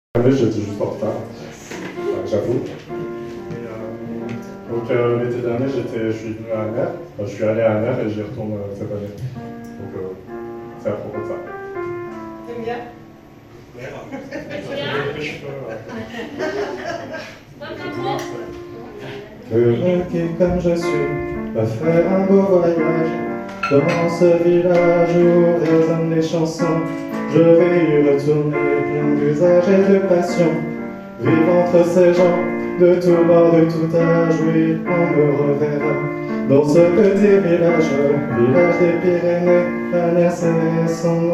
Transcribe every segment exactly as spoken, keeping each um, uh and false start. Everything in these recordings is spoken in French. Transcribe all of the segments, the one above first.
J'étais juste en retard, enfin, j'avoue. Et, euh, donc euh, l'été dernier, j'étais, je suis venu à Amer, enfin, je suis allé à Amer et j'y retourne euh, cette année. Donc euh, c'est à propos de ça. T'aimes bien? Heureux qui comme je suis, va faire un beau voyage dans ce village où résonnent les chansons. Je vais y retourner plein d'usage et de passion. Vivre entre ces gens de tout bord, de tout âge, oui, on me reverra dans ce petit village, village des Pyrénées, Amer c'est son nom.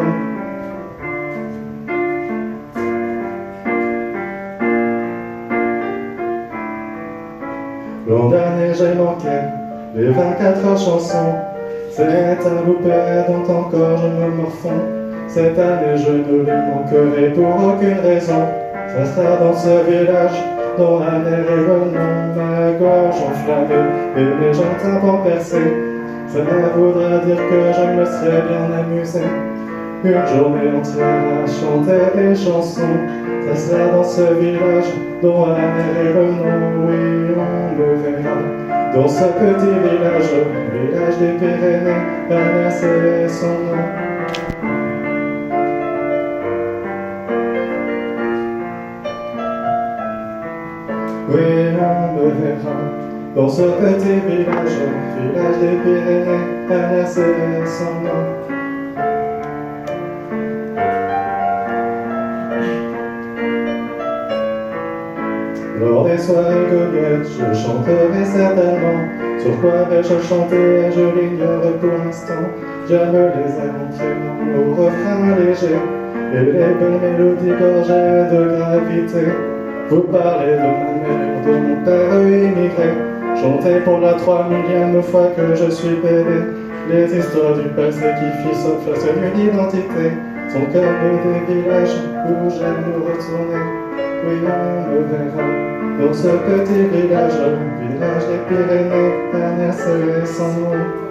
L'an dernier j'ai manqué les vingt-quatre heures chansons. C'est un loupé dont encore je me morfonds. Cette année je ne les manquerai pour aucune raison. Ça sera dans ce village dont la mer est le nom. Ma gorge enflammée et mes jambes tympans percées, ça voudra dire que je me serais bien amusé. Une journée entière à chanter des chansons. Ça sera dans ce village dont la mer est le nom. Oui, on me verra dans ce petit village, village des Pyrénées, Amer c'est son nom. Oui, on me verra dans ce petit village, village des Pyrénées, Amer c'est son nom. Lors des soirées goguettes, je chanterai certainement. Sur quoi vais-je chanter, je l'ignore pour l'instant. J'aime les airs entraînants au refrain léger et les belles mélodies gorgées de gravité. Vous parlez de ma mère, de mon père immigré. Chantez pour la trois millième fois que je suis bébé. Les histoires du passé qui fit sauf la seule une identité sont comme des villages où j'aime retourner. Oui, on me verra dans ce petit village, village des Pyrénées, Amer c'est son nom.